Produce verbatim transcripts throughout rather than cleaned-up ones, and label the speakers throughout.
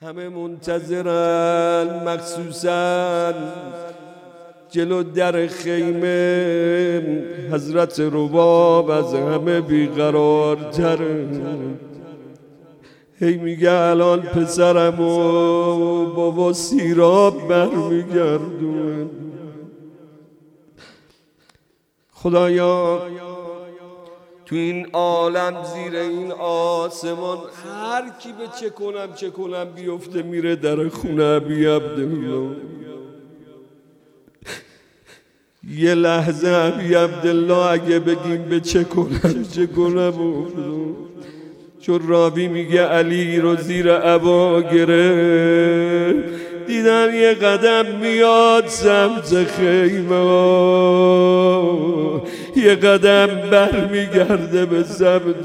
Speaker 1: همه منتظرن، مخصوصا جلو در خیمه حضرت رباب از همه بیقرارتر. هی میگه الان پسرم و بابا سیراب برمیگردون. خدایا تو این عالم زیر این آسمان هر کی به چه کنم چه کنم بیفته میره در خونه ابی عبدالله. یه لحظه ابی عبدالله اگه بگیم به چه کنم چه کنم چون راوی میگه علی رو زیر عبا گرفت، دیدم یه قدم میاد سمت خیمه، یه قدم بر میگرده به سمت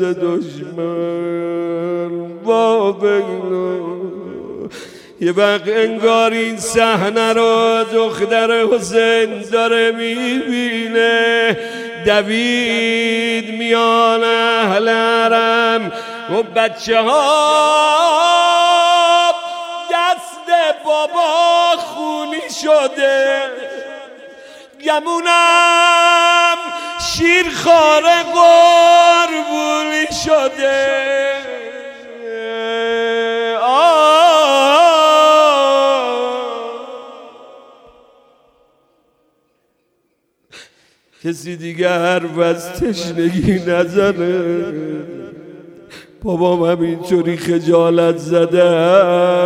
Speaker 1: دشمن. با بگنو یه وقت انگار این صحنه رو دختر حسین داره میبینه، دوید میان اهل حرم و بچه ها دست بابا خونی شده، گمونم شیرخوار قربونی شده. کسی دیگه حرف از تشنگی نزنه، بابام همینطوری خجالت زده.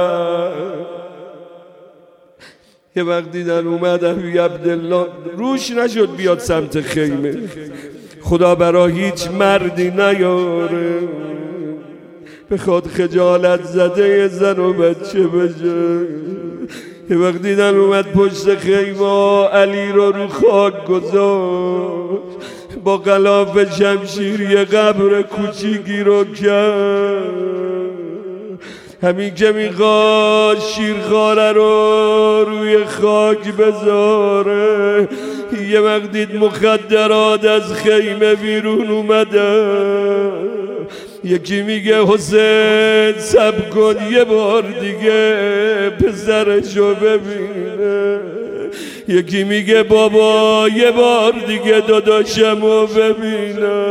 Speaker 1: یه وقت دیدن اومد ابی عبدالله، روش نشد بیاد سمت خیمه، خدا برا هیچ مردی نیاره بخواد خجالت زده زن و بچه بشه. یه وقت دیدن اومد پشت خیمه، علی رو رو خاک گذاشت، با غلاف شمشیر یه قبر کوچیکی رو کرد. همین که میخواد شیرخواره رو روی خاک بذاره، یه وقت دید مخدرات از خیمه بیرون اومده. یکی میگه حسین صبر کن یه بار دیگه پسرشو ببینه، یکی میگه بابا یه بار دیگه داداشمو ببینه.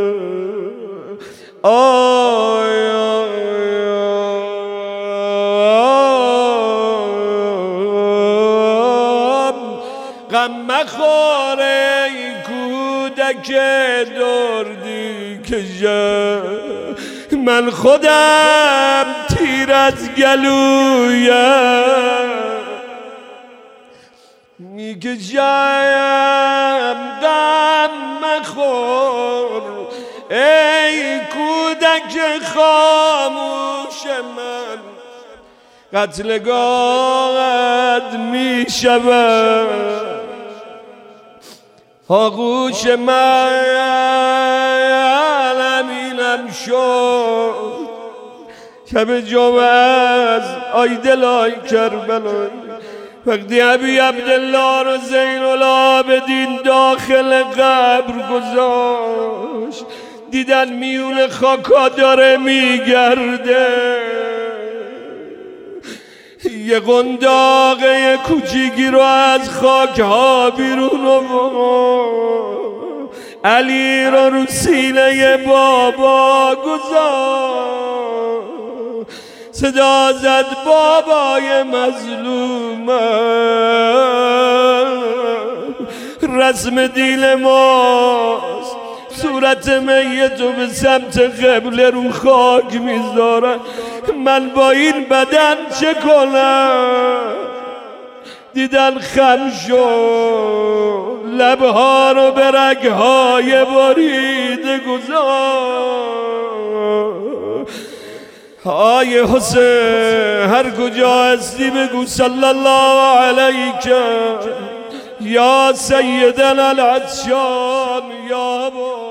Speaker 1: آی آی غم مخواره ای کودک دردی کشه، من خودم تیر از گلویم میکشم. غم مخور ای کودک خاموش من، قتلگاهت میشود آغوش من. امینم شد شب جمعه از آیدلای کربلای، وقتی ابی عبدالله رو زین العابدین داخل قبر گذاشت، دیدن میون خاکا داره میگرده. یه قنداقه کوچیکی رو از خاک ها بیرون آورد، علی رو رو سینه بابا گذاشت، صدا زد بابای مظلوم، رسم دیل ماست صورت میتو به سمت قبله رو خاک میذارن، من با این بدن چه کنم؟ دیدن خم شد لبها رو به رگهای بریده گذاشت. آی حسین هر کجا هستی بگو صلی الله علیک یا سیدنا العطشان یا با